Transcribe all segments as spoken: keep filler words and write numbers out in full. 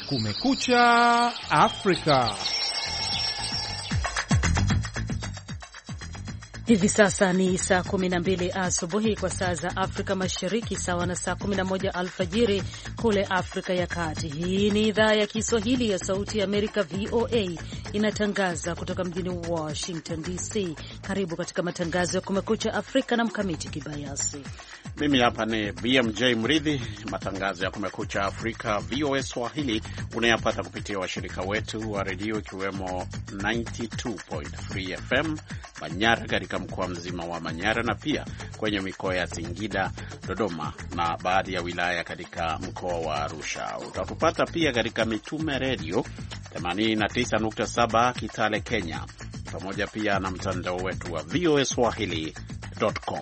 Kumekucha Afrika. Hivi sasa ni saa kumi na mbili asubuhi kwa saa za Afrika Mashariki, sawa na saa kumi na moja alfajiri kule Afrika ya Kati. Hii ni idhaa ya Kiswahili ya Sauti ya Amerika, V O A, inatangaza kutoka mjini Washington D C. Karibu katika matangazo ya Kumekucha Afrika na Mkamiti Kibayasi. Mimi hapa ni B M J Mridhi. Matangazo ya Kumekucha Afrika V O A Swahili unayapata kupitia washirika wetu wa redio ikiwemo tisini na mbili nukta tatu F M Manyara katika mkoa mzima wa Manyara, na pia kwenye mikoa ya Singida, Dodoma na baadhi ya wilaya katika mkoa wa Arusha. Utatupata pia katika Mitume Radio themanini na tisa nukta saba Kitale, Kenya, pamoja pia na mtandao wetu wa V O A Swahili dot com.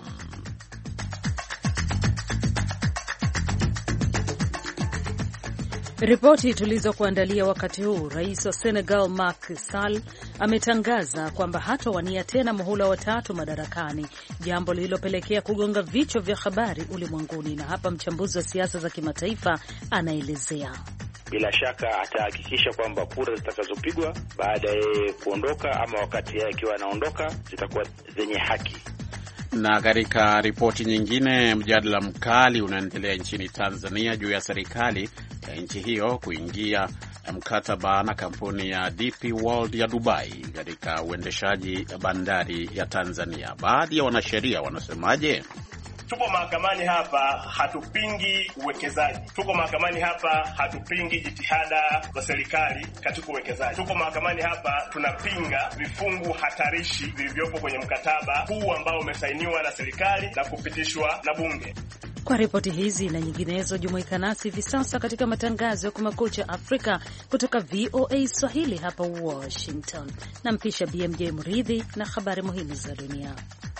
Ripoti tulizokuandalia wakati huu: Rais wa Senegal Macky Sall ametangaza kwamba hatawania tena muhula wa tatu madarakani, jambo lililopelekea kugonga vichwa vya habari ulimwenguni. Na hapa mchambuzi wa siasa za kimataifa anaelezea. Bila shaka atahakikisha kwamba kura zitakazopigwa baada ya yeye kuondoka ama wakati yeye akiwa anaondoka zitakuwa zenye haki. Na katika ripoti nyingine, mjadala mkali unaendelea nchini Tanzania juu ya serikali ya nchi hiyo kuingia mkataba na kampuni ya D P World ya Dubai katika uendeshaji bandari ya Tanzania. Baadhi ya wanasheria wanasemaje? Tuko mahakamani hapa, hatupingi uwekezaji. Tuko mahakamani hapa, hatupingi jitihada za serikali katika uwekezaji. Tuko mahakamani hapa, tunapinga vifungu hatarishi vilivyopo kwenye mkataba huu ambao umesainiwa na serikali na kupitishwa na bunge. Kwa ripoti hizi na nyinginezo, jumuika nasi hivi sasa katika matangazo ya Kumekucha Afrika kutoka V O A Swahili hapa Washington. Nampisha B M J Mridhi na habari muhimu za dunia.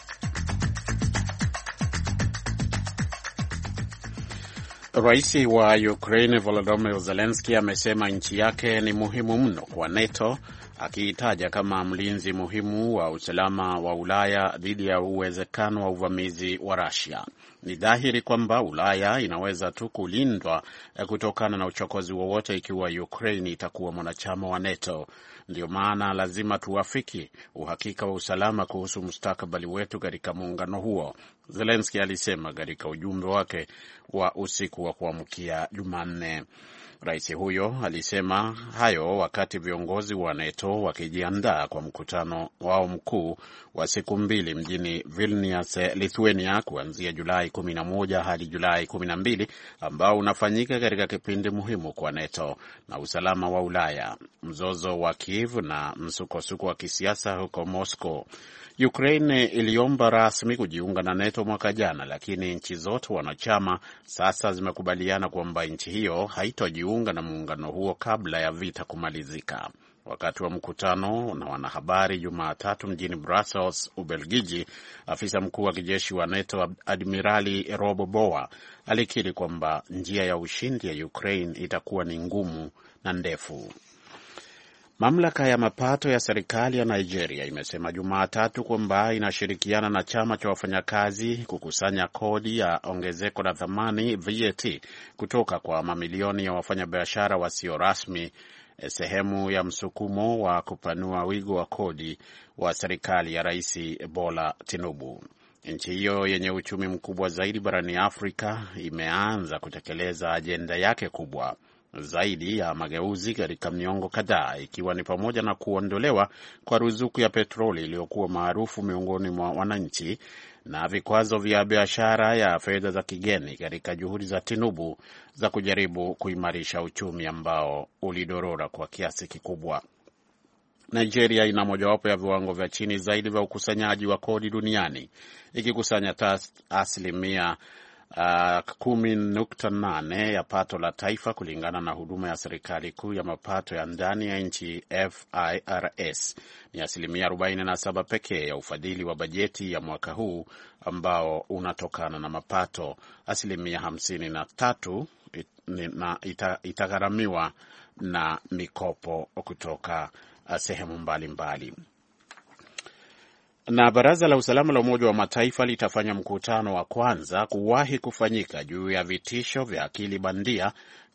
Rais wa Ukraine Volodymyr Zelensky amesema nchi yake ni muhimu mno kwa NATO, akiitaja kama mlinzi muhimu wa usalama wa Ulaya dhidi ya uwezekano wa uvamizi wa Russia. Ni dhahiri kwamba Ulaya inaweza tu kulindwa kutokana na uchokozi wowote ikiwa Ukraine itakuwa mwanachama wa NATO. Ndio maana lazima tuwafiki uhakika wa usalama kuhusu mustakabali wetu katika muungano huo, Zelensky alisema katika ujumbe wake wa usiku wa kuamkia Jumanne. Rais huyo alisema hayo wakati viongozi wa NATO wakijiandaa kwa mkutano wao mkuu wa siku mbili mjini Vilnius, Lithuania, kuanzia Julai kumi na moja hadi Julai kumi na mbili, ambao unafanyika katika kipindi muhimu kwa NATO na usalama wa Ulaya. Mzozo wa Kiev na msukosuko wa kisiasa huko Moscow. Ukraine iliomba rasmi kujiunga na NATO mwaka jana, lakini nchi zote wanachama sasa zimekubaliana kwamba nchi hiyo haitojiunga na muungano huo kabla ya vita kumalizika. Wakati wa mkutano na wanahabari Jumatatu mjini Brussels, Ubelgiji, afisa mkuu wa kijeshi wa NATO Admirali Rob Boa alikiri kwamba njia ya ushindi ya Ukraine itakuwa ni ngumu na ndefu. Mamlaka ya mapato ya serikali ya Nigeria imesema Jumatatu kwamba inashirikiana na chama cha wafanyakazi kukusanya kodi ya ongezeko la thamani V A T kutoka kwa mamilioni ya wafanyabiashara wasio rasmi, sehemu ya msukumo wa kupanua wigo wa kodi wa serikali ya Rais Bola Tinubu. Nchi hiyo yenye uchumi mkubwa zaidi barani Afrika imeanza kutekeleza ajenda yake kubwa zaidi ya mageuzi katika miongo kadhaa, ikiwa ni pamoja na kuondolewa kwa ruzuku ya petroli iliyokuwa maarufu miongoni mwa wananchi na vikwazo vya biashara ya fedha za kigeni katika juhudi za Tinubu za kujaribu kuimarisha uchumi ambao ulidorora kwa kiasi kikubwa. Nigeria ina mojawapo ya viwango vya chini zaidi vya ukusanyaji wa kodi duniani, ikikusanya asilimia Uh, kumi nukta nane ya pato la taifa kulingana na huduma ya serikali kuu ya mapato ya ndani ya nchi F I R S. Ni asilimia arobaini na saba pekee ya ufadhili wa bajeti ya mwaka huu ambao unatokana na mapato. Asilimia hamsini na tatu it, na ita, itagharamiwa na mikopo kutoka uh, sehemu mbalimbali. Na Baraza la Usalama la Umoja wa Mataifa litafanya mkutano wa kwanza kuwahi kufanyika juu ya vitisho vya akili bandia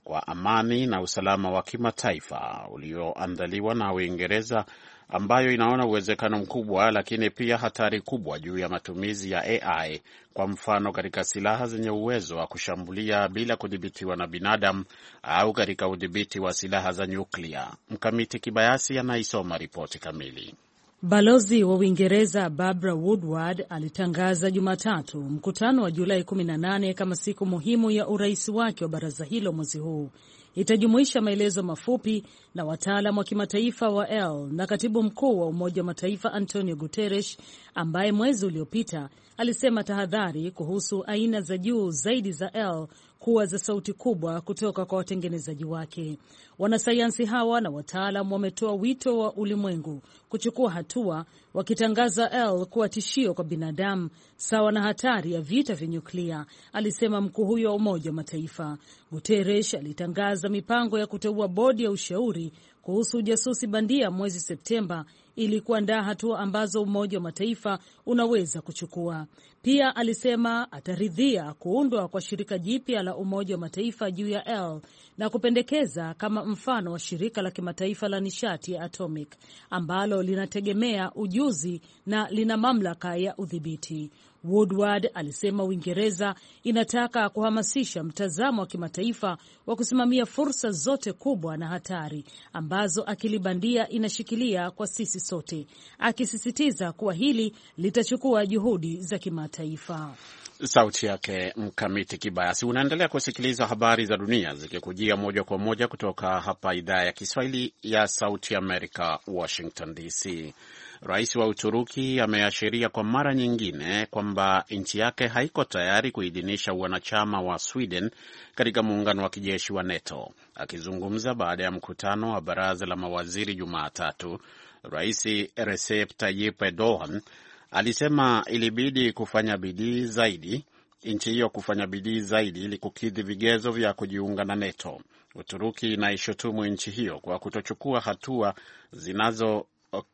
kwa amani na usalama wa kimataifa ulioandaliwa na Uingereza, ambayo inaona uwezekano mkubwa lakini pia hatari kubwa juu ya matumizi ya A I, kwa mfano katika silaha zenye uwezo wa kushambulia bila kudhibitiwa na binadamu au katika udhibiti wa silaha za nyuklia. Mkamiti Kibayasi anaisoma ripoti kamili. Balozi wa Uingereza Barbara Woodward alitangaza Jumatatu mkutano wa Julai kumi na nane kama siku muhimu ya urais wake wa baraza hilo mwezi huu. Itajumuisha maelezo mafupi na wataalam wa kimataifa wa E L na katibu mkuu wa Umoja wa Mataifa Antonio Guterres, ambaye mwezi uliopita alisema tahadhari kuhusu aina za juu zaidi za E L kuwa za sauti kubwa kutoka kwa watengenezaji wake. Wanasayansi hawa na wataalam wametoa wito wa ulimwengu kuchukua hatua, wakitangaza E L kuwa tishio kwa binadamu sawa na hatari ya vita vya nyuklia, alisema mkuu huyo wa Umoja wa Mataifa. Guterres alitangaza mipango ya kuteua bodi ya ushauri kuhusu ujasusi bandia mwezi Septemba ili kuandaa hatua ambazo Umoja wa Mataifa unaweza kuchukua. Pia alisema ataridhia kuundwa kwa shirika jipya la Umoja wa Mataifa juu ya E L na kupendekeza kama mfano wa shirika la kimataifa la nishati ya atomic ambalo linategemea ujuzi na lina mamlaka ya udhibiti. Woodward alisema Uingereza inataka kuhamasisha mtazamo wa kimataifa wa kusimamia fursa zote kubwa na hatari ambazo akili bandia inashikilia kwa sisi sote, akisisitiza kuwa hili litachukua juhudi za kimataifa. Sauti yake Mkamiti Kibayasi. Unaendelea kusikiliza habari za dunia zikikujia moja kwa moja kutoka hapa idhaa ya Kiswahili ya Sauti Amerika, Washington D C. Rais wa Uturuki ameashiria kwa mara nyingine kwamba nchi yake haiko tayari kuidhinisha wanachama wa Sweden katika muungano wa kijeshi wa NATO. Akizungumza baada ya mkutano wa baraza la mawaziri Jumatatu, Rais Recep Tayyip Erdogan alisema ilibidi kufanya bidii zaidi, nchi hiyo kufanya bidii zaidi ili kukidhi vigezo vya kujiunga na NATO. Uturuki inaishutumu nchi hiyo kwa kutochukua hatua zinazo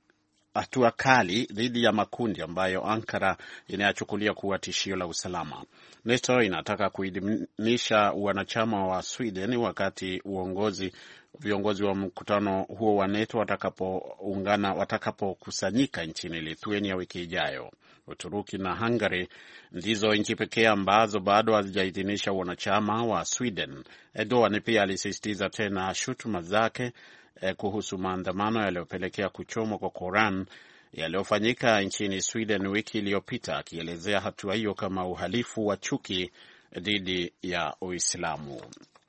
hatua kali dhidi ya makundi ambayo Ankara inayachukulia kuwa tishio la usalama. NATO inataka kuidhinisha wanachama wa Sweden wakati uongozi viongozi wa mkutano huo wa NATO watakapoungana watakapokusanyika nchini Lithuania wiki ijayo. Uturuki na Hungary ndizo nchi pekee ambazo bado hazijaidhinisha wanachama wa Sweden. Erdogan pia alisisitiza tena shutuma zake eh, kuhusu maandamano yaliyopelekea kuchomwa kwa Koran yaliyofanyika nchini Sweden wiki iliyopita, akielezea hatua hiyo kama uhalifu wa chuki dhidi ya Uislamu.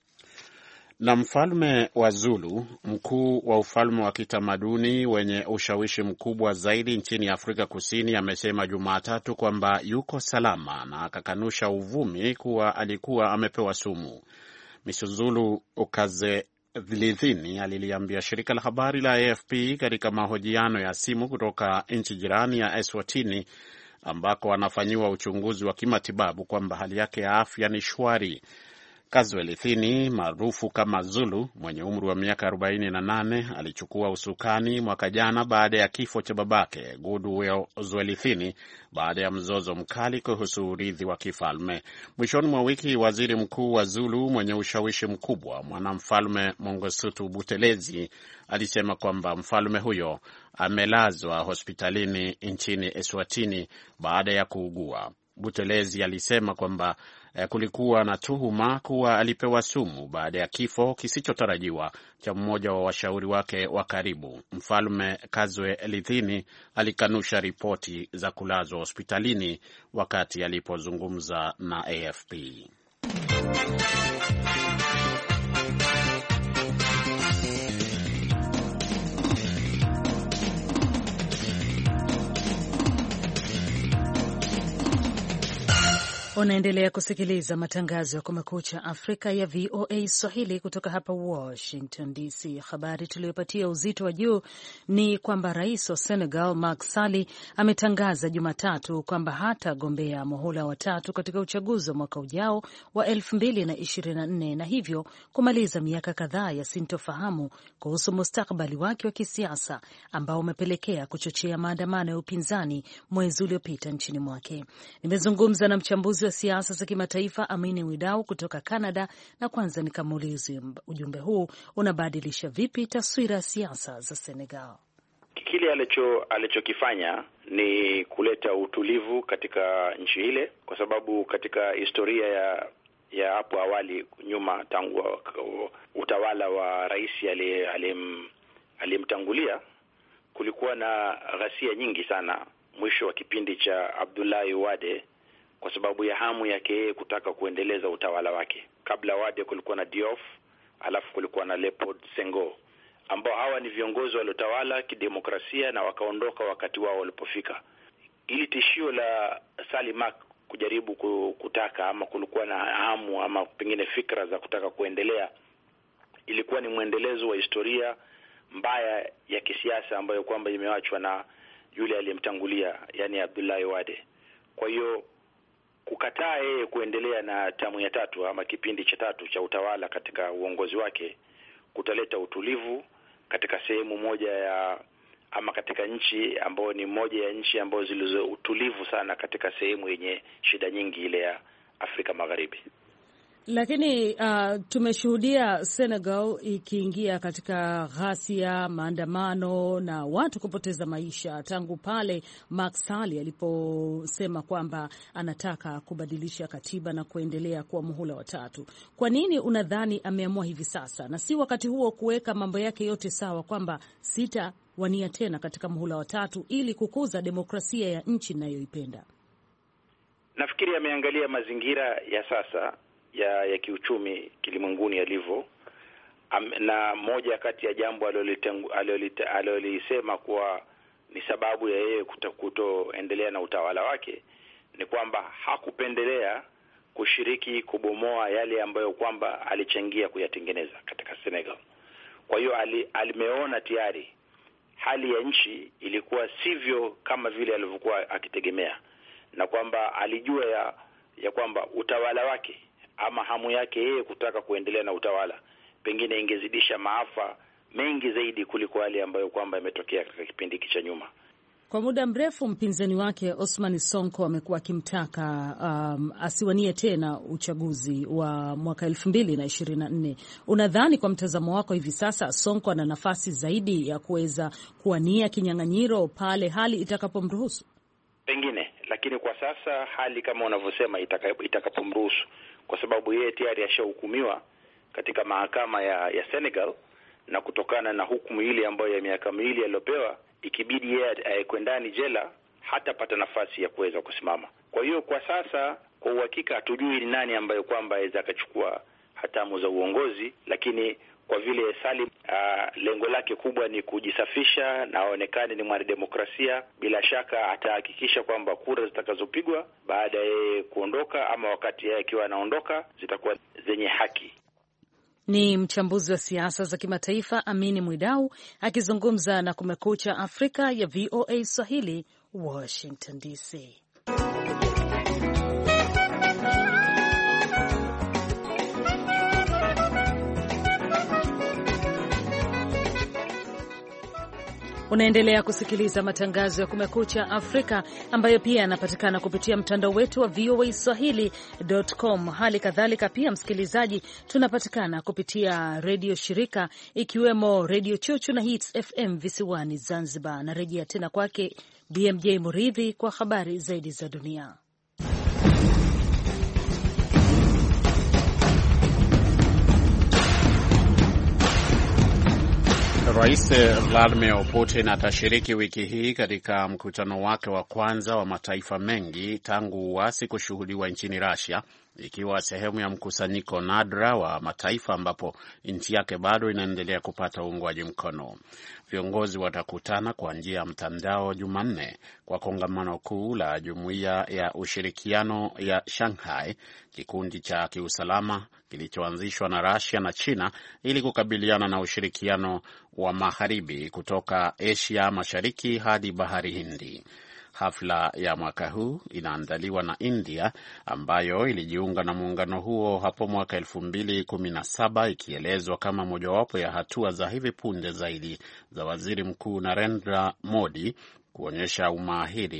Na mfalme wa Zulu, mkuu wa ufalme wa kitamaduni wenye ushawishi mkubwa zaidi nchini Afrika Kusini, amesema Jumatatu kwamba yuko salama na akakanusha uvumi kuwa alikuwa amepewa sumu. Misuzulu Ukazilithini aliliambia shirika la habari la A F P katika mahojiano ya simu kutoka nchi jirani ya Eswatini ambako anafanyiwa uchunguzi wa kimatibabu kwamba hali yake ya afya ni shwari. Kazwelithini maarufu kama Zulu mwenye umri wa miaka arobaini na nane alichukua usukani mwaka jana baada ya kifo cha babake Goodwill Zwelithini baada ya mzozo mkali kuhusu urithi wa kifalme. Mwishoni mwa wiki, waziri mkuu wa Zulu mwenye ushawishi mkubwa mwanamfalme Mangosuthu Buthelezi alisema kwamba mfalme huyo amelazwa hospitalini nchini Eswatini baada ya kuugua. Buthelezi alisema kwamba eh, kulikuwa na tuhuma kuwa alipewa sumu baada ya kifo kisichotarajiwa cha mmoja wa washauri wake wa karibu. Mfalme Kazwelithini alikanusha ripoti za kulazwa hospitalini wakati alipozungumza na A F P. Unaendelea kusikiliza matangazo ya Kumekucha Afrika ya V O A Swahili kutoka hapa Washington D C. Habari tuliyopatia uzito wa juu ni kwamba rais wa Senegal Macky Sall ametangaza Jumatatu kwamba hatagombea muhula wa tatu katika uchaguzi wa mwaka ujao wa elfu mbili na ishirini na nne na hivyo kumaliza miaka kadhaa ya sintofahamu kuhusu mustakabali wake wa kisiasa ambao umepelekea kuchochea maandamano ya upinzani mwezi uliopita nchini mwake. Nimezungumza na mchambuzi wa siasa za kimataifa Amini Mwidau kutoka Canada, na kwanza nikamuulize ujumbe huu unabadilisha vipi taswira ya siasa za Senegal. Kile alicho alichokifanya ni kuleta utulivu katika nchi ile, kwa sababu katika historia ya ya hapo awali nyuma, tangu utawala wa rais aliyemtangulia, kulikuwa na ghasia nyingi sana mwisho wa kipindi cha Abdoulaye Wade, kwa sababu ya hamu yake yeye kutaka kuendeleza utawala wake. Kabla Wade kulikuwa na Diouf, alafu kulikuwa na Leopold Senghor, ambao hawa ni viongozi waliotawala kidemokrasia na wakaondoka wakati wao walipofika. Ili tishio la Salimak kujaribu kutaka ama kulikuwa na hamu ama pengine fikra za kutaka kuendelea, ilikuwa ni mwendelezo wa historia mbaya ya kisiasa ambayo kwamba imewachwa na yule aliyemtangulia, yani Abdoulaye Wade. Kwa hiyo kukataa yeye kuendelea na tamu ya tatu ama kipindi cha tatu cha utawala katika uongozi wake kutaleta utulivu katika sehemu moja ya ama katika nchi ambayo ni moja ya nchi ambazo zilizo utulivu sana katika sehemu yenye shida nyingi ile ya Afrika Magharibi. Lakini uh, tumeshuhudia Senegal ikiingia katika ghasia, maandamano na watu kupoteza maisha tangu pale Macky Sall aliposema kwamba anataka kubadilisha katiba na kuendelea kuwa muhula wa tatu. Kwa nini unadhani ameamua hivi sasa na si wakati huo kuweka mambo yake yote sawa kwamba sita wania tena katika muhula wa tatu ili kukuza demokrasia ya nchi ninayoipenda? Nafikiri ameangalia mazingira ya sasa ya ya kiuchumi kilimwenguni yalivyo, na moja kati ya jambo alilolisema kuwa ni sababu ya yeye kutoendelea na utawala wake ni kwamba hakupendelea kushiriki kubomoa yale ambayo kwamba alichangia kuyatengeneza katika Senegal. Kwa hiyo alimeona tayari hali ya nchi ilikuwa sivyo kama vile alivyokuwa akitegemea, na kwamba alijua ya, ya kwamba utawala wake ama hamu yake yeye kutaka kuendelea na utawala pengine ingezidisha maafa mengi zaidi kuliko yale ambayo kwamba imetokea katika kipindi cha nyuma. Kwa muda mrefu mpinzani wake Osman Sonko amekuwa akimtaka um, asiwanie tena uchaguzi wa mwaka elfu mbili na ishirini na nne. Unadhani kwa mtazamo wako hivi sasa Sonko ana nafasi zaidi ya kuweza kuwania kinyang'anyiro pale hali itakapomruhusu? Pengine, lakini kwa sasa hali kama unavyosema itakapomruhusu, kwa sababu yeye tayari ashahukumiwa katika mahakama ya, ya Senegal, na kutokana na hukumu ile ambayo ya miaka miwili aliyopewa, ikibidi yeye aekwe ndani jela, hatapata nafasi ya kuweza kusimama. Kwa hiyo kwa sasa kwa uhakika hatujui ni nani ambaye kwamba aweza akachukua hatamu za uongozi, lakini kwa vile Salim uh, lengo lake kubwa ni kujisafisha na aonekane ni mwanademokrasia, bila shaka atahakikisha kwamba kura zitakazopigwa baada ya yeye kuondoka ama wakati yeye akiwa anaondoka zitakuwa zenye haki. Ni mchambuzi wa siasa za kimataifa Amini Mwidau akizungumza na Kumekucha Afrika ya V O A Swahili, Washington D C. Unaendelea kusikiliza matangazo ya Kumekucha Afrika ambayo pia yanapatikana kupitia mtandao wetu wa V O A Swahili dot com. Hali kadhalika pia, msikilizaji, tunapatikana kupitia redio shirika ikiwemo Radio Chuchu na Hits F M visiwani Zanzibar. Na rejea tena kwake B M J Muridhi kwa habari zaidi za dunia. Rais Vladimir Putin atashiriki wiki hii katika mkutano wake wa kwanza wa mataifa mengi tangu uasi kushuhudiwa nchini Russia, ikiwa sehemu ya mkusanyiko nadra wa mataifa ambapo nchi yake bado inaendelea kupata uungwaji mkono. Viongozi watakutana kwa njia ya mtandao Jumanne kwa kongamano kuu la Jumuiya ya Ushirikiano ya Shanghai, kikundi cha kiusalama kilichoanzishwa na Russia na China ili kukabiliana na ushirikiano wa magharibi kutoka Asia Mashariki hadi Bahari Hindi. Hafla ya mwaka huu inaandaliwa na India ambayo ilijiunga na muungano huo hapo mwaka elfu mbili kumi na saba, ikielezwa kama mojawapo ya hatua za hivi punde zaidi za Waziri Mkuu Narendra Modi kuonyesha umahiri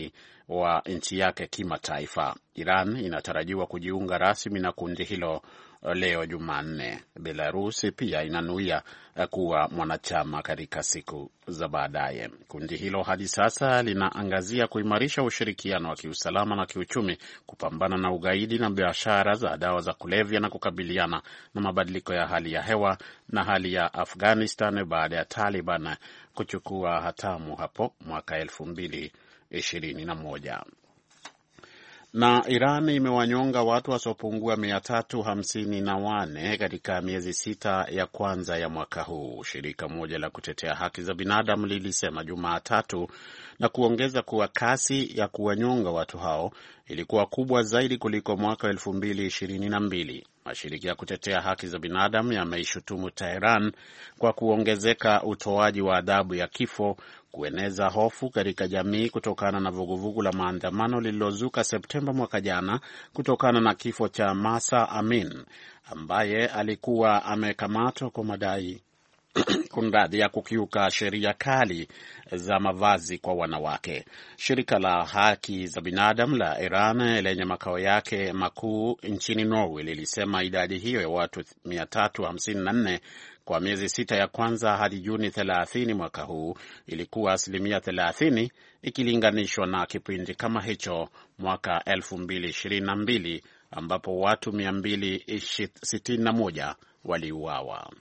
wa nchi yake kimataifa. Iran inatarajiwa kujiunga rasmi na kundi hilo leo Jumanne. Belarus pia inanuia kuwa mwanachama katika siku za baadaye. Kundi hilo hadi sasa linaangazia kuimarisha ushirikiano wa kiusalama na kiuchumi, kupambana na ugaidi na biashara za dawa za kulevya na kukabiliana na mabadiliko ya hali ya hewa na hali ya Afghanistan baada ya Taliban kuchukua hatamu hapo mwaka elfu mbili ishirini na moja. Na Iran imewanyonga watu wasiopungua mia tatu hamsini na wane katika miezi sita ya kwanza ya mwaka huu, shirika moja la kutetea haki za binadamu lilisema Jumatatu, na kuongeza kuwa kasi ya kuwanyonga watu hao ilikuwa kubwa zaidi kuliko mwaka elfu mbili ishirini na mbili. Mashirika ya kutetea haki za binadamu yameishutumu Tehran kwa kuongezeka utoaji wa adhabu ya kifo, kueneza hofu katika jamii kutokana na vuguvugu la maandamano lililozuka Septemba mwaka jana kutokana na kifo cha Mahsa Amin ambaye alikuwa amekamatwa kwa madai kundadhi ya kukiuka sheria kali za mavazi kwa wanawake. Shirika la haki za binadamu la Iran lenye makao yake makuu nchini Norway lilisema idadi hiyo ya watu mia tatu hamsini na nne kwa miezi sita ya kwanza hadi Juni thelathini mwaka huu ilikuwa asilimia thelathini ikilinganishwa na kipindi kama hicho mwaka elfu mbili ishirini na mbili ambapo watu mia mbili sitini na moja waliuawa.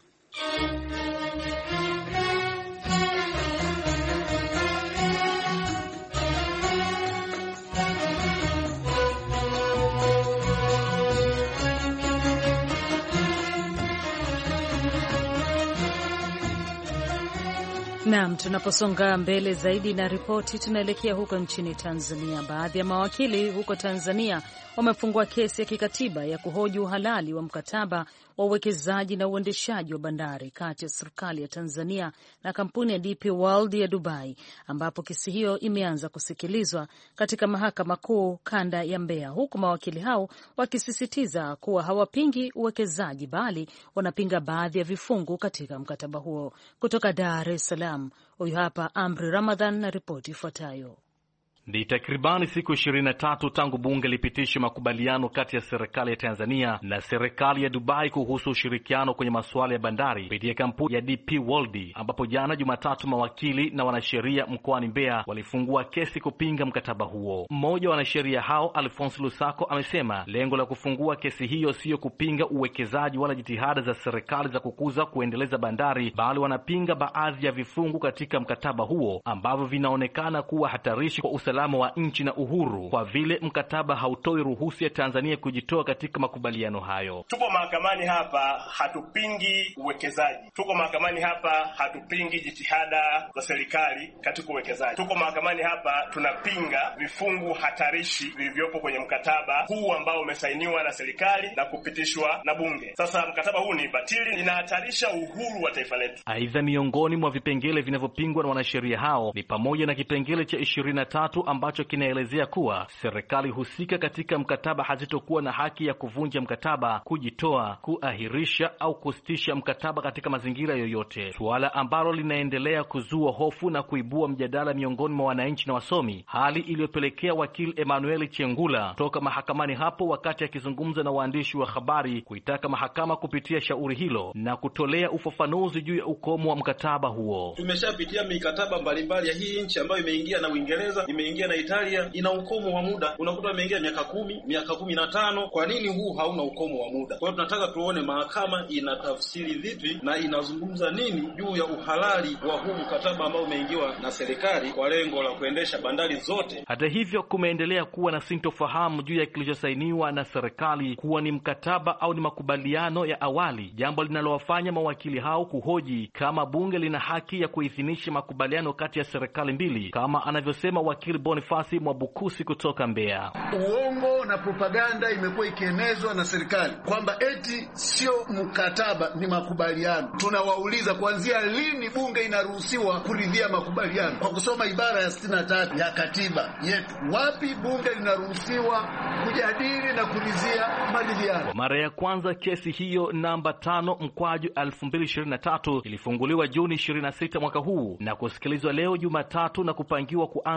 Naam, tunaposonga mbele zaidi na ripoti, tunaelekea huko nchini Tanzania. Baadhi ya mawakili huko Tanzania wamefungua kesi ya kikatiba ya kuhoji uhalali wa mkataba wa uwekezaji na uendeshaji wa bandari kati ya serikali ya Tanzania na kampuni ya D P World ya Dubai, ambapo kesi hiyo imeanza kusikilizwa katika mahakama kuu kanda ya Mbeya, huku mawakili hao wakisisitiza kuwa hawapingi uwekezaji bali wanapinga baadhi ya vifungu katika mkataba huo. Kutoka Dar es Salaam, huyu hapa Amri Ramadhan na ripoti ifuatayo. Ni takribani siku ishirini na tatu tangu bunge lipitishe makubaliano kati ya serikali ya Tanzania na serikali ya Dubai kuhusu ushirikiano kwenye masuala ya bandari kupitia kampuni ya D P World, ambapo jana Jumatatu mawakili na wanasheria mkoani Mbeya walifungua kesi kupinga mkataba huo. Mmoja wa wanasheria hao, Alphonse Lusako, amesema lengo la kufungua kesi hiyo sio kupinga uwekezaji wala jitihada za serikali za kukuza kuendeleza bandari, bali wanapinga baadhi ya vifungu katika mkataba huo ambavyo vinaonekana kuwa hatarishi kwa usalama wa nchi na uhuru, kwa vile mkataba hautoi ruhusa ya Tanzania kujitoa katika makubaliano hayo. Tuko mahakamani hapa, hatupingi uwekezaji. Tuko mahakamani hapa, hatupingi jitihada za serikali katika uwekezaji. Tuko mahakamani hapa, tunapinga vifungu hatarishi vilivyopo kwenye mkataba huu ambao umesainiwa na serikali na kupitishwa na bunge. Sasa mkataba huu ni batili, inahatarisha uhuru wa taifa letu. Aidha, miongoni mwa vipengele vinavyopingwa na wanasheria hao ni pamoja na kipengele cha ishirini na tatu ambacho kinaelezea kuwa serikali husika katika mkataba hazitokuwa na haki ya kuvunja mkataba, kujitoa, kuahirisha au kusitisha mkataba katika mazingira yoyote, suala ambalo linaendelea kuzua hofu na kuibua mjadala miongoni mwa wananchi na wasomi, hali iliyopelekea wakili Emmanuel Chengula toka mahakamani hapo, wakati akizungumza na waandishi wa habari, kuitaka mahakama kupitia shauri hilo na kutolea ufafanuzi juu ya ukomo wa mkataba huo. Tumeshapitia mikataba mbalimbali ya hii nchi ambayo imeingia na Uingereza, imeingia na Italia, ina ukomo wa muda. Unakuta imeingia miaka kumi, miaka kumi na tano. Kwa nini huu hauna ukomo wa muda? Kwa hiyo tunataka tuone mahakama inatafsiri vipi na inazungumza nini juu ya uhalali wa huu mkataba ambao umeingiwa na serikali kwa lengo la kuendesha bandari zote. Hata hivyo, kumeendelea kuwa na sintofahamu juu ya kilichosainiwa na serikali kuwa ni mkataba au ni makubaliano ya awali, jambo linalowafanya mawakili hao kuhoji kama bunge lina haki ya kuidhinisha makubaliano kati ya serikali mbili, kama anavyosema wakili Bonifasi Mwabukusi kutoka Mbeya. Uongo na propaganda imekuwa ikienezwa na serikali kwamba eti sio mkataba, ni makubaliano. Tunawauliza, kuanzia lini bunge inaruhusiwa kuridhia makubaliano? Kwa kusoma ibara ya sitini na tatu ya katiba yetu, wapi bunge linaruhusiwa kujadili na kuridhia maridhiano? Kwa mara ya kwanza kesi hiyo namba tano mkwaju elfu mbili ishirini na tatu ilifunguliwa Juni ishirini na sita mwaka huu na kusikilizwa leo Jumatatu na kupangiwa kuanza kusikilizwa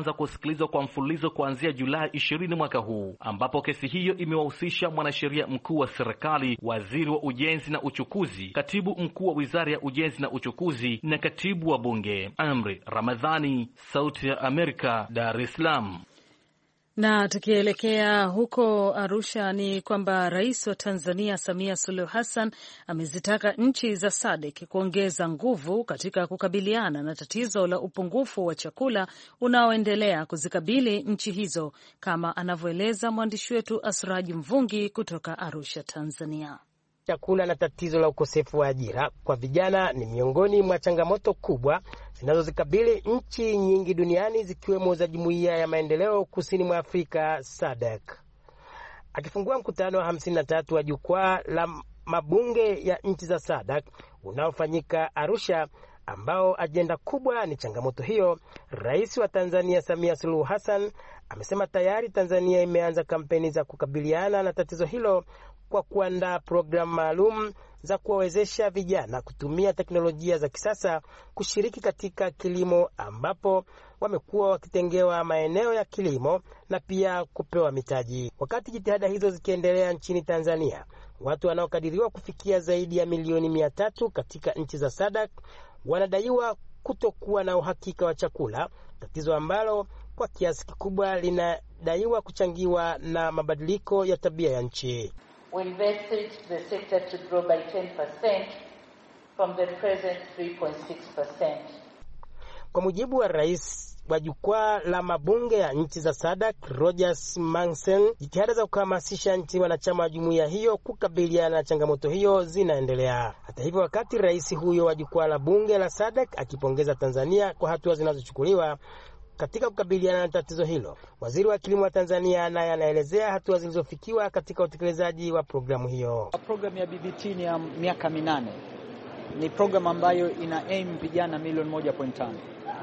kusikilizwa kwa mfululizo kuanzia Julai ishirini mwaka huu, ambapo kesi hiyo imewahusisha mwanasheria mkuu wa serikali, waziri wa ujenzi na uchukuzi, katibu mkuu wa wizara ya ujenzi na uchukuzi na katibu wa bunge. Amri Ramadhani, Sauti ya Amerika, Dar es Salaam. Na tukielekea huko Arusha ni kwamba Rais wa Tanzania Samia Suluhu Hassan amezitaka nchi za S A D C kuongeza nguvu katika kukabiliana na tatizo la upungufu wa chakula unaoendelea kuzikabili nchi hizo, kama anavyoeleza mwandishi wetu Asraji Mvungi kutoka Arusha, Tanzania. Chakula na tatizo la ukosefu wa ajira kwa vijana ni miongoni mwa changamoto kubwa zinazozikabili nchi nyingi duniani, zikiwemo za Jumuiya ya Maendeleo Kusini mwa Afrika S A D C. Akifungua mkutano wa hamsini na tatu wa jukwaa la mabunge ya nchi za S A D C unaofanyika Arusha, ambao ajenda kubwa ni changamoto hiyo, Rais wa Tanzania Samia Suluhu Hassan amesema tayari Tanzania imeanza kampeni za kukabiliana na tatizo hilo kwa kuandaa programu maalum za kuwawezesha vijana kutumia teknolojia za kisasa kushiriki katika kilimo, ambapo wamekuwa wakitengewa maeneo ya kilimo na pia kupewa mitaji. Wakati jitihada hizo zikiendelea nchini Tanzania, watu wanaokadiriwa kufikia zaidi ya milioni mia tatu katika nchi za S A D C wanadaiwa kutokuwa na uhakika wa chakula, tatizo ambalo kwa kiasi kikubwa linadaiwa kuchangiwa na mabadiliko ya tabia ya nchi. We invested the sector to grow by ten percent from the present three point six percent. Kwa mujibu wa Rais wa jukwaa la mabunge ya nchi za S A D C Rogers Mansen, jitihada za kuhamasisha nchi wanachama wa jumuiya hiyo kukabiliana na changamoto hiyo zinaendelea. Hata hivyo, wakati rais huyo wa jukwaa la bunge la S A D C akipongeza Tanzania kwa hatua zinazochukuliwa katika kukabiliana na tatizo hilo, waziri wa kilimo wa Tanzania naye anaelezea hatua zilizofikiwa katika utekelezaji wa programu hiyo. Programu ya B B T ni ya miaka minane. Ni programu ambayo ina aim vijana milioni moja point tano.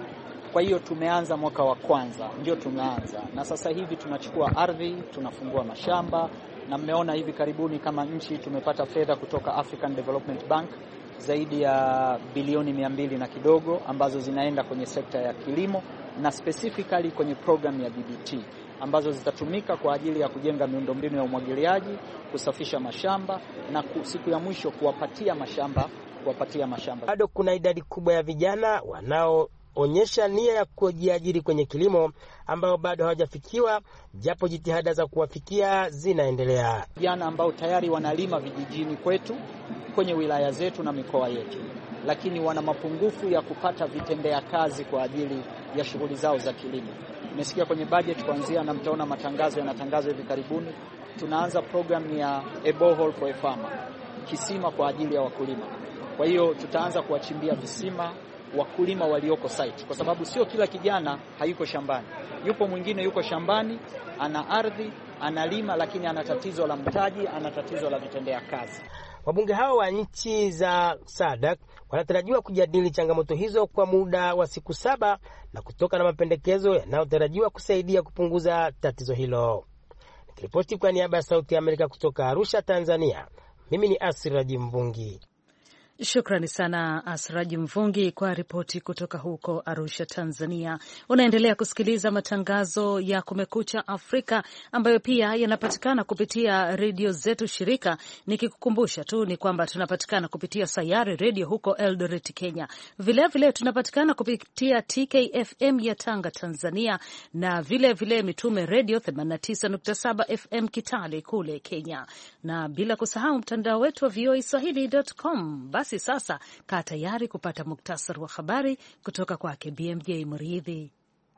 Kwa hiyo tumeanza mwaka wa kwanza, ndio tumeanza. Na sasa hivi tunachukua ardhi, tunafungua mashamba, na mmeona hivi karibuni kama nchi tumepata fedha kutoka African Development Bank zaidi ya bilioni mia mbili na kidogo, ambazo zinaenda kwenye sekta ya kilimo na specifically kwenye program ya B B T, ambazo zitatumika kwa ajili ya kujenga miundombinu ya umwagiliaji, kusafisha mashamba na siku ya mwisho kuwapatia mashamba, kuwapatia mashamba. Bado kuna idadi kubwa ya vijana wanaoonyesha nia ya kujiajiri kwenye kilimo ambao bado hawajafikiwa, japo jitihada za kuwafikia zinaendelea. Vijana ambao tayari wanalima vijijini kwetu, kwenye wilaya zetu na mikoa yetu, lakini wana mapungufu ya kupata vitendea kazi kwa ajili ya shughuli zao za kilimo. Nimesikia kwenye budget kuanzia, na mtaona matangazo yanatangazwa hivi karibuni, tunaanza program ya a borehole for a farmer, kisima kwa ajili ya wakulima. Kwa hiyo tutaanza kuwachimbia visima wakulima walioko site, kwa sababu sio kila kijana hayuko shambani. Yupo mwingine yuko shambani, ana ardhi, analima, lakini ana tatizo la mtaji, ana tatizo la vitendea kazi. Wabunge hao wa nchi za S A D C wanatarajiwa kujadili changamoto hizo kwa muda wa siku saba na kutoka na mapendekezo yanayotarajiwa kusaidia kupunguza tatizo hilo. Nikiripoti kwa niaba ya Sauti ya Amerika kutoka Arusha, Tanzania, mimi ni Asraji Mvungi. Shukrani sana Asraji Mvungi kwa ripoti kutoka huko Arusha, Tanzania. Unaendelea kusikiliza matangazo ya Kumekucha Afrika ambayo pia yanapatikana kupitia redio zetu shirika. Nikikukumbusha tu ni kwamba tunapatikana kupitia Sayari Radio huko Eldoret, Kenya. Vilevile vile tunapatikana kupitia T K F M ya Tanga, Tanzania, na vile vile Mitume Radio themanini na tisa nukta saba F M Kitale kule Kenya, na bila kusahau mtandao wetu wa voa swahili dot com. Basi sasa kaa tayari kupata muktasari wa habari kutoka kwake B M J Muridhi.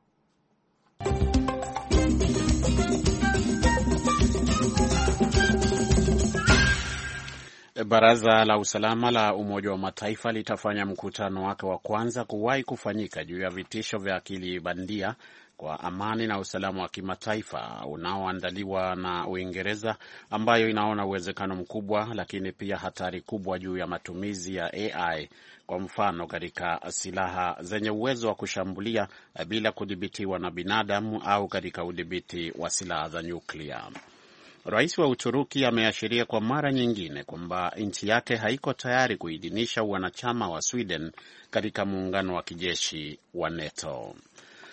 Baraza la Usalama la Umoja wa Mataifa litafanya mkutano wake wa kwanza kuwahi kufanyika juu ya vitisho vya akili bandia kwa amani na usalama wa kimataifa unaoandaliwa na Uingereza, ambayo inaona uwezekano mkubwa lakini pia hatari kubwa juu ya matumizi ya A I, kwa mfano katika silaha zenye uwezo wa kushambulia bila kudhibitiwa na binadamu au katika udhibiti wa silaha za nyuklia. Rais wa Uturuki ameashiria kwa mara nyingine kwamba nchi yake haiko tayari kuidhinisha wanachama wa Sweden katika muungano wa kijeshi wa NATO.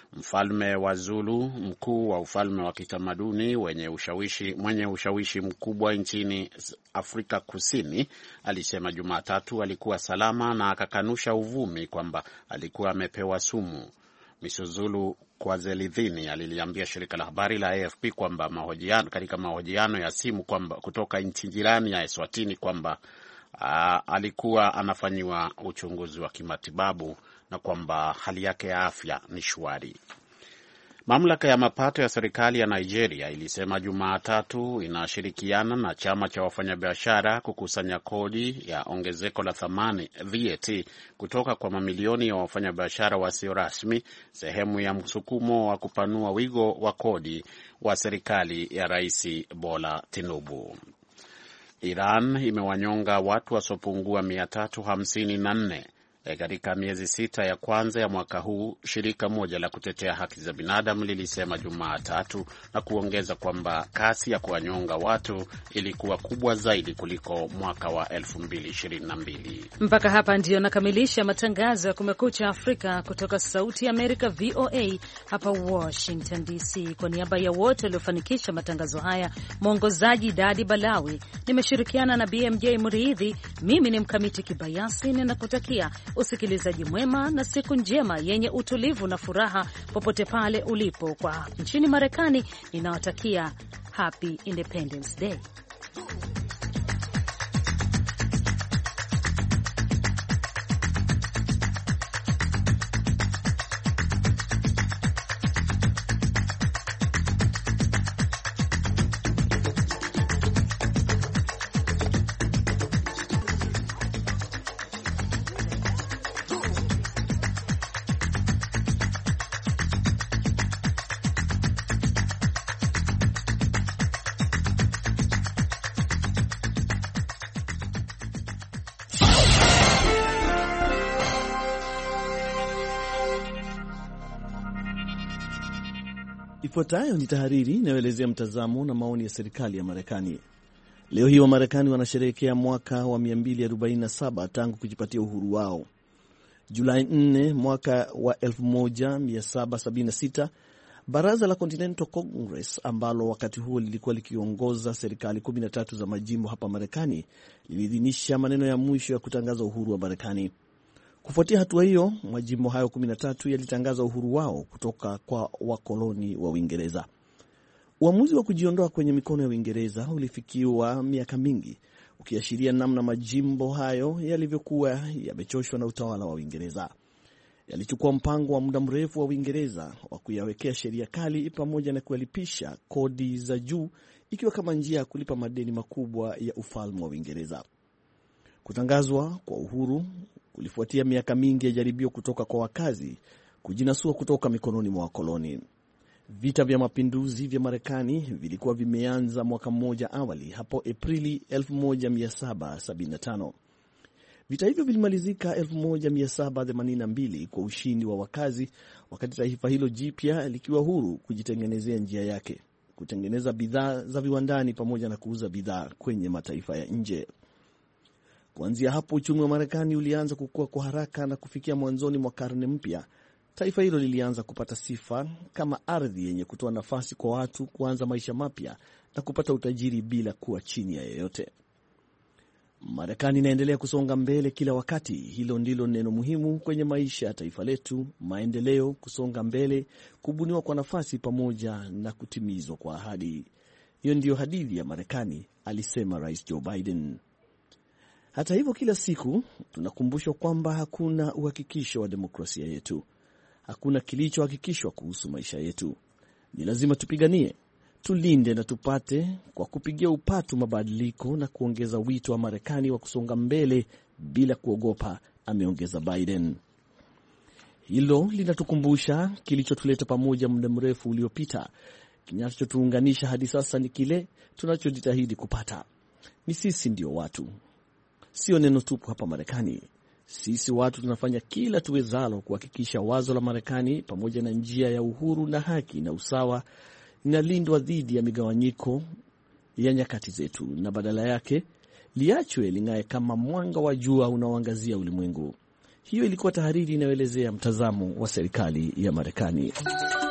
Mfalme wa Zulu, mkuu wa ufalme wa kitamaduni wenye ushawishi, mwenye ushawishi mkubwa nchini Afrika Kusini, alisema Jumatatu alikuwa salama na akakanusha uvumi kwamba alikuwa amepewa sumu. Misuzulu Kwazzelithini aliliambia shirika la habari la A F P kwamba mahojiano katika mahojiano ya simu kwamba kutoka nchi jirani ya Eswatini kwamba uh, alikuwa anafanyiwa uchunguzi wa kimatibabu na kwamba hali yake ya afya ni shwari. Mamlaka ya mapato ya serikali ya Nigeria ilisema Jumatatu inashirikiana na chama cha wafanyabiashara kukusanya kodi ya ongezeko la thamani V A T kutoka kwa mamilioni ya wafanyabiashara wasio rasmi, sehemu ya msukumo wa kupanua wigo wa kodi wa serikali ya Rais Bola Tinubu. Iran imewanyonga watu wasiopungua mia tatu hamsini na nne katika miezi sita ya kwanza ya mwaka huu, shirika moja la kutetea haki za binadamu lilisema Jumatatu, na kuongeza kwamba kasi ya kuwanyonga watu ilikuwa kubwa zaidi kuliko mwaka wa elfu mbili ishirini na mbili. Mpaka hapa ndio nakamilisha matangazo ya Kumekucha Afrika kutoka Sauti ya Amerika V O A hapa Washington D C. Kwa niaba ya wote waliofanikisha matangazo haya, mwongozaji Dadi Balawi, nimeshirikiana na B M J Muridhi, mimi ni Mkamiti Kibayasi, ninakutakia usikilizaji mwema na siku njema yenye utulivu na furaha popote pale ulipo. Kwa nchini Marekani, ninawatakia Happy Independence Day. Ifuatayo ni tahariri inayoelezea mtazamo na maoni ya serikali ya Marekani. Leo hii wa Marekani wanasherehekea mwaka wa mia mbili arobaini na saba tangu kujipatia uhuru wao. Julai nne mwaka wa elfu moja mia saba sabini na sita, Baraza la Continental Congress ambalo wakati huo lilikuwa likiongoza serikali kumi na tatu za majimbo hapa Marekani liliidhinisha maneno ya mwisho ya kutangaza uhuru wa Marekani. Kufuatia hatua hiyo, majimbo hayo kumi na tatu yalitangaza uhuru wao kutoka kwa wakoloni wa Uingereza. Uamuzi wa kujiondoa kwenye mikono ya Uingereza ulifikiwa miaka mingi, ukiashiria namna majimbo hayo yalivyokuwa yamechoshwa na utawala wa Uingereza. Yalichukua mpango wa muda mrefu wa Uingereza wa kuyawekea sheria kali pamoja na kulipisha kodi za juu, ikiwa kama njia ya kulipa madeni makubwa ya ufalme wa Uingereza. Kutangazwa kwa uhuru ulifuatia miaka mingi ya jaribio kutoka kwa wakazi kujinasua kutoka mikononi mwa wakoloni. Vita vya mapinduzi vya Marekani vilikuwa vimeanza mwaka mmoja awali, hapo Aprili elfu moja mia saba sabini na tano. Vita hivyo vilimalizika elfu moja mia saba themanini na mbili kwa ushindi wa wakazi, wakati taifa hilo jipya likiwa huru kujitengenezea njia yake, kutengeneza bidhaa za viwandani pamoja na kuuza bidhaa kwenye mataifa ya nje. Kuanzia hapo uchumi wa Marekani ulianza kukua kwa haraka, na kufikia mwanzoni mwa karne mpya, taifa hilo lilianza kupata sifa kama ardhi yenye kutoa nafasi kwa watu kuanza maisha mapya na kupata utajiri bila kuwa chini ya yeyote. Marekani inaendelea kusonga mbele kila wakati. Hilo ndilo neno muhimu kwenye maisha ya taifa letu: maendeleo, kusonga mbele, kubuniwa kwa nafasi pamoja na kutimizwa kwa ahadi. Hiyo ndiyo hadithi ya Marekani, alisema Rais Joe Biden. Hata hivyo, kila siku tunakumbushwa kwamba hakuna uhakikisho wa demokrasia yetu. Hakuna kilichohakikishwa kuhusu maisha yetu. Ni lazima tupiganie, tulinde na tupate kwa kupigia upatu mabadiliko na kuongeza wito wa Marekani wa kusonga mbele bila kuogopa, ameongeza Biden. Hilo linatukumbusha kilichotuleta pamoja muda mrefu uliopita. Kinachotuunganisha hadi sasa ni kile tunachojitahidi kupata. Ni sisi ndio watu. Sio neno tupu hapa Marekani. Sisi watu tunafanya kila tuwezalo kuhakikisha wazo la Marekani pamoja na njia ya uhuru na haki na usawa inalindwa dhidi ya migawanyiko ya nyakati zetu, na badala yake liachwe ling'ae kama mwanga wa jua unaoangazia ulimwengu. Hiyo ilikuwa tahariri inayoelezea mtazamo wa serikali ya Marekani.